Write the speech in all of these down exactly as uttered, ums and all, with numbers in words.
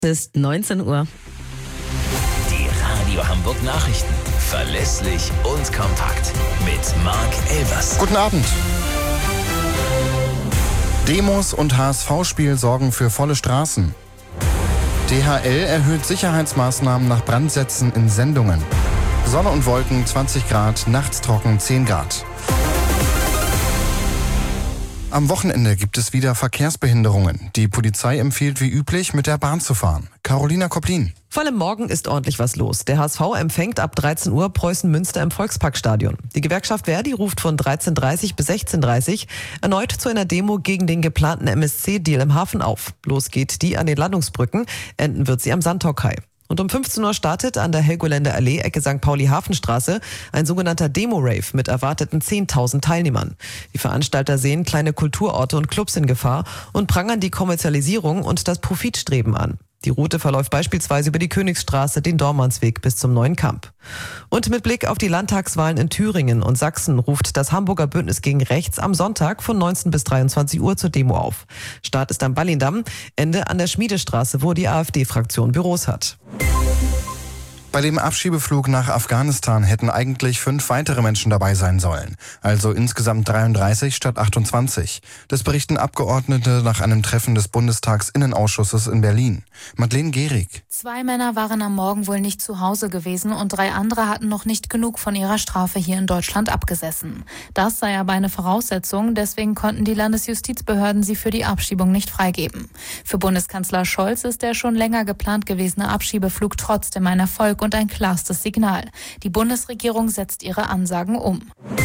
Es ist neunzehn Uhr. Die Radio Hamburg Nachrichten. Verlässlich und kompakt. Mit Marc Elvers. Guten Abend. Demos und H S V-Spiel sorgen für volle Straßen. D H L erhöht Sicherheitsmaßnahmen nach Brandsätzen in Sendungen. Sonne und Wolken zwanzig Grad, nachts trocken zehn Grad. Am Wochenende gibt es wieder Verkehrsbehinderungen. Die Polizei empfiehlt wie üblich, mit der Bahn zu fahren. Carolina Koplin. Vor allem morgen ist ordentlich was los. Der H S V empfängt ab dreizehn Uhr Preußen-Münster im Volksparkstadion. Die Gewerkschaft Verdi ruft von dreizehn Uhr dreißig bis sechzehn Uhr dreißig erneut zu einer Demo gegen den geplanten M S C-Deal im Hafen auf. Los geht die an den Landungsbrücken, enden wird sie am Sandtorkai. Und um fünfzehn Uhr startet an der Helgoländer Allee, Ecke Sankt Pauli-Hafenstraße, ein sogenannter Demo-Rave mit erwarteten zehntausend Teilnehmern. Die Veranstalter sehen kleine Kulturorte und Clubs in Gefahr und prangern die Kommerzialisierung und das Profitstreben an. Die Route verläuft beispielsweise über die Königsstraße, den Dormansweg bis zum Neuen Kamp. Und mit Blick auf die Landtagswahlen in Thüringen und Sachsen ruft das Hamburger Bündnis gegen Rechts am Sonntag von neunzehn bis dreiundzwanzig Uhr zur Demo auf. Start ist am Ballindamm, Ende an der Schmiedestraße, wo die AfD-Fraktion Büros hat. Bei dem Abschiebeflug nach Afghanistan hätten eigentlich fünf weitere Menschen dabei sein sollen. Also insgesamt dreiunddreißig statt achtundzwanzig. Das berichten Abgeordnete nach einem Treffen des Bundestagsinnenausschusses in Berlin. Madeleine Gehrig. Zwei Männer waren am Morgen wohl nicht zu Hause gewesen und drei andere hatten noch nicht genug von ihrer Strafe hier in Deutschland abgesessen. Das sei aber eine Voraussetzung, deswegen konnten die Landesjustizbehörden sie für die Abschiebung nicht freigeben. Für Bundeskanzler Scholz ist der schon länger geplant gewesene Abschiebeflug trotzdem ein Erfolg und ein klarstes Signal. Die Bundesregierung setzt ihre Ansagen um.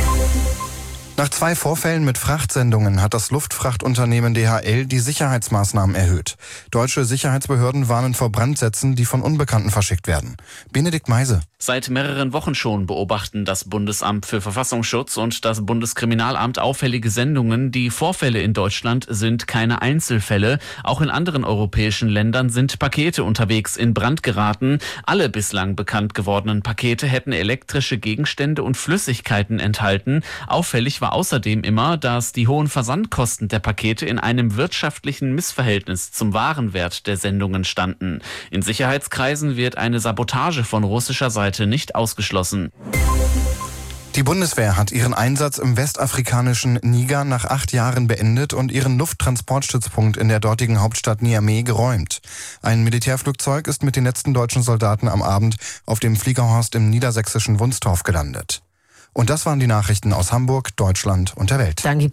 Nach zwei Vorfällen mit Frachtsendungen hat das Luftfrachtunternehmen D H L die Sicherheitsmaßnahmen erhöht. Deutsche Sicherheitsbehörden warnen vor Brandsätzen, die von Unbekannten verschickt werden. Benedikt Meise. Seit mehreren Wochen schon beobachten das Bundesamt für Verfassungsschutz und das Bundeskriminalamt auffällige Sendungen. Die Vorfälle in Deutschland sind keine Einzelfälle. Auch in anderen europäischen Ländern sind Pakete unterwegs in Brand geraten. Alle bislang bekannt gewordenen Pakete hätten elektrische Gegenstände und Flüssigkeiten enthalten. Auffällig war außerdem immer, dass die hohen Versandkosten der Pakete in einem wirtschaftlichen Missverhältnis zum Warenwert der Sendungen standen. In Sicherheitskreisen wird eine Sabotage von russischer Seite nicht ausgeschlossen. Die Bundeswehr hat ihren Einsatz im westafrikanischen Niger nach acht Jahren beendet und ihren Lufttransportstützpunkt in der dortigen Hauptstadt Niamey geräumt. Ein Militärflugzeug ist mit den letzten deutschen Soldaten am Abend auf dem Fliegerhorst im niedersächsischen Wunstorf gelandet. Und das waren die Nachrichten aus Hamburg, Deutschland und der Welt. Dann gibt's